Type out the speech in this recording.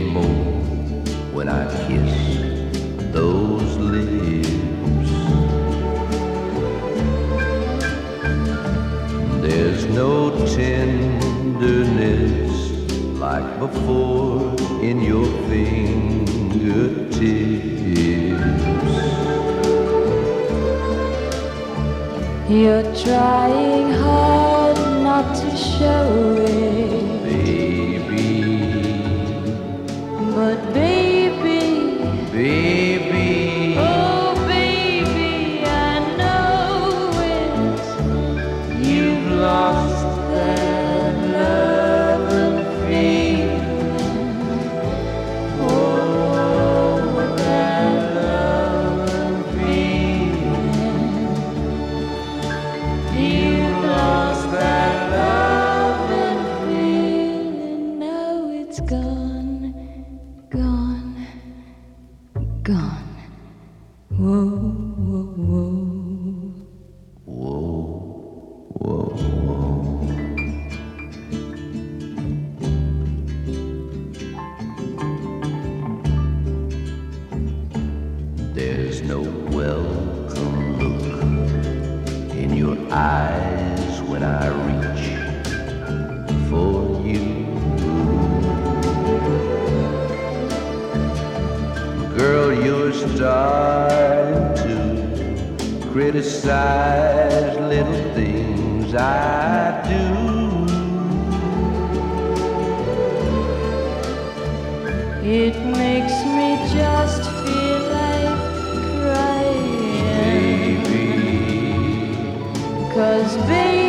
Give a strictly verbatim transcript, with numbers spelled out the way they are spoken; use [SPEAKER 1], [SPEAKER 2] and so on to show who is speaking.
[SPEAKER 1] anymore when I kiss those lips. There's no tenderness like before in your fingertips.
[SPEAKER 2] You're trying hard not to show it,
[SPEAKER 1] Baby,
[SPEAKER 2] but baby,
[SPEAKER 1] baby,
[SPEAKER 2] oh baby, I know it. You've lost that love and feeling. Oh, that love and feeling. You've lost that love and feeling. Now it's gone, gone, gone. Whoa, whoa, whoa.
[SPEAKER 1] whoa, whoa, whoa. There's no welcome look in your eyes when I reach for you. Girl, you're starting to criticize little things I do.
[SPEAKER 2] It makes me just feel like crying.
[SPEAKER 1] Baby,
[SPEAKER 2] 'Cause baby